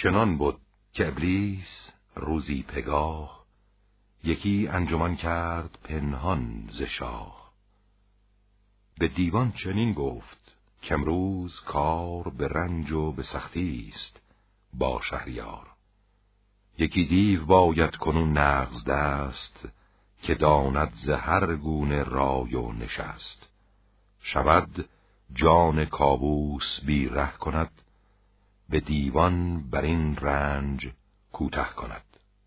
چنان بود که ابلیس روزی پگاه یکی انجمن کرد پنهان ز شاه. به دیوان چنین گفت که امروز کار به رنج و به سختی است با شهریار. یکی دیو باید کنون نغز دست، که داند ز هر گونه رای و نشست. شود جان کاووس بی ره کند، به دیوان بر این رنج کوته کند.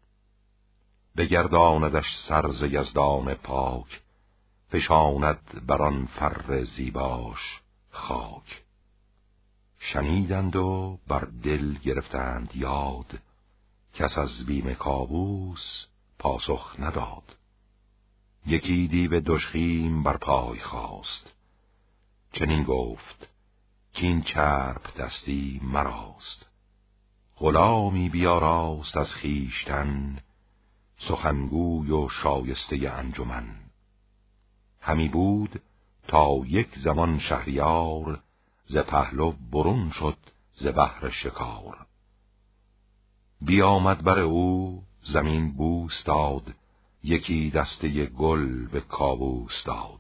بگرداندش سر ز یزدان پاک، فشاند بر آن فر زیباش خاک. شنیدند و بر دل گرفتند یاد، کس از بیم کاووس پاسخ نداد. یکی دیو دژخیم بر پای خاست، چنین گفت کین چرپ دستی مراست. غلامی بیاراست از خویشتن، سخنگوی و شایسته انجمن. همی بود تا یک زمان شهریار، ز پهلو برون شد ز بهر شکار. بیامد بر او زمین بوس داد، یکی دسته گل به کاووس داد.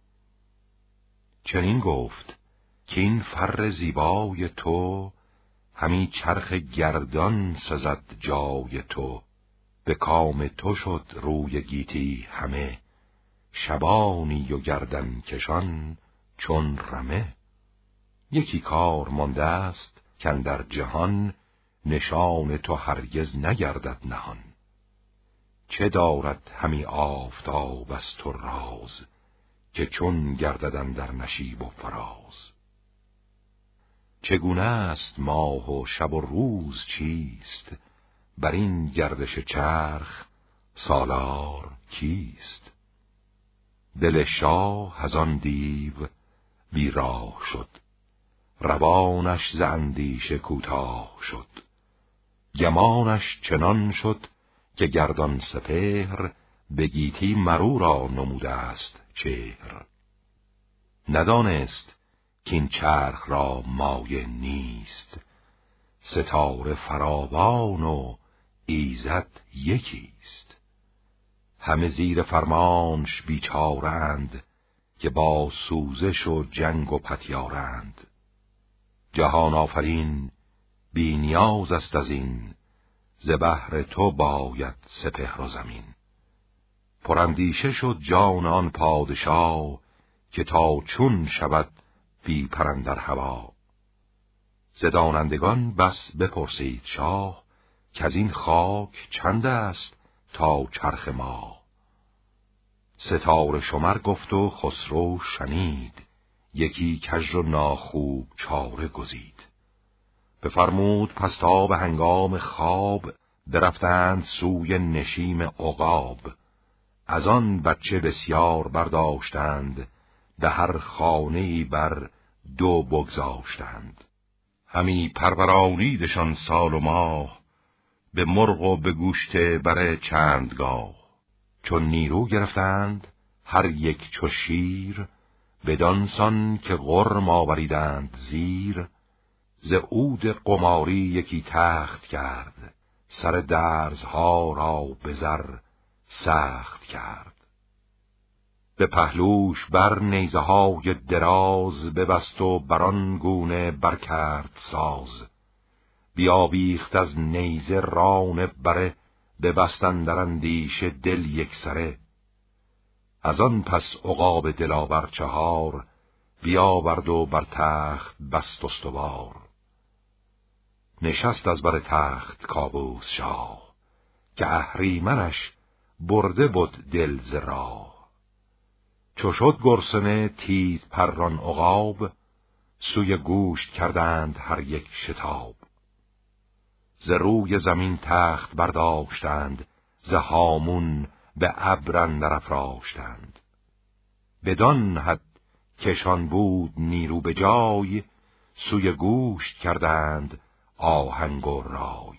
چنین گفت که این فر زیبای تو، همی چرخ گردان سزد جای تو. به کام تو شد روی گیتی همه، شبانی و گردن کشان چون رمه. یکی کار مانده است کاندر جهان، نشان تو هرگز نگردد نهان. چه دارد همی آفتاب از تو راز، که چون گردد اندر نشیب و فراز. چگونه است ماه و شب و روز چیست، بر این گردش چرخ سالار کیست. دل شاه از آن دیو بیراه شد، روانش ز اندیشه کوتاه شد. گمانش چنان شد که گردان سپهر، به گیتی مرو را نموده است چهر. ندانست که این چرخ را مایه نیست، ستاره فراوان و ایزد یکیست. همه زیر فرمانش بیچارند، که با سوزش و جنگ و پتیارند. جهان آفرین بی نیاز است از این، ز بهر تو باید سپهر و زمین. پراندیشه شد جان آن پادشاه، که تا چون شود بی پرندر هوا. ز دانندگان بس بپرسید شاه، که از این خاک چند است تا چرخ ما. ستاره شمر گفت و خسرو شنید، یکی کژ و ناخوب چاره گزید. بفرمود پس تا به هنگام خواب، برفتند سوی نشیم عقاب. از آن بچه بسیار برداشتند، به هر خانه‌ای بر دو بگذاشتند. همی پرورانیدشان سال و ماه، به مرغ و به گوشت بر چندگاه. چون نیرو گرفتند هر یک چو شیر، بدانسان که غرم آوریدند زیر. ز عود قماری یکی تخت کرد، سر درزها را به زر سخت کرد. به پهلوش بر نیزه های دراز، ببست و بران گونه برکرد ساز. بیابیخت از نیزه ران بره، ببستن در اندیشه دل یک سره. از آن پس عقاب دلاور چهار، بیاورد و بر تخت بست استوار. نشست از بر تخت کاووس شاه، که اهریمنش برده بد دل ز راه. چو شد گرسنه تیز پران عقاب، سوی گوشت کردند هر یک شتاب. ز روی زمین تخت برداشتند، ز هامون به ابر اندر افراشتند. بدان حد کشان بود نیرو به جای، سوی گوشت کردند آهنگ و رای.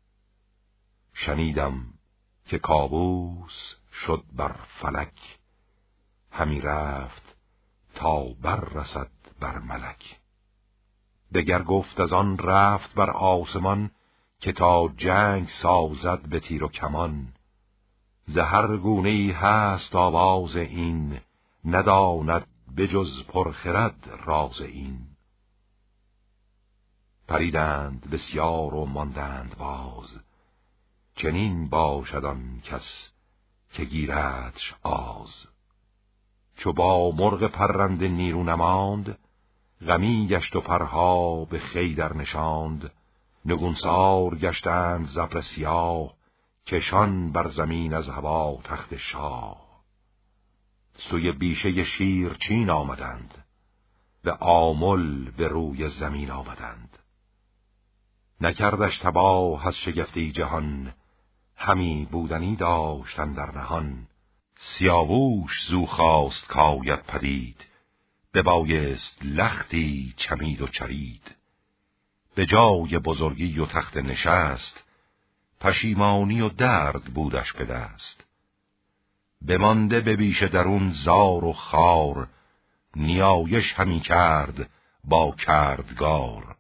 شنیدم که کاووس شد بر فلک، همی رفت تا بر رسد بر ملک. دگر گفت از آن رفت بر آسمان، که تا جنگ سازد به تیر و کمان. ز هر گونه‌ای هست آواز این، نداند بجز پرخرد راز این. پریدند بسیار و ماندند باز، چنین باشد آن کس که گیردش آز. چو با مرغ پرنده نیرو نماند، غمی گشت و پرها به خیدر نشاند. نگونسار گشتند ز ابر سیاه، کشان بر زمین از هوا تخت شاه. سوی بیشه شیرچین آمدند، به آمل به روی زمین آمدند. نکردش تباه از شگفتی جهان، همی بودنی داشتن در نهان. سیاووش زو خواست کاید پدید، ببایست لختی چمید و چرید. به جای بزرگی و تخت نشست، پشیمانی و درد بودش به دست. بمانده به بیشه درون زار و خار، نیایش همی کرد با کردگار.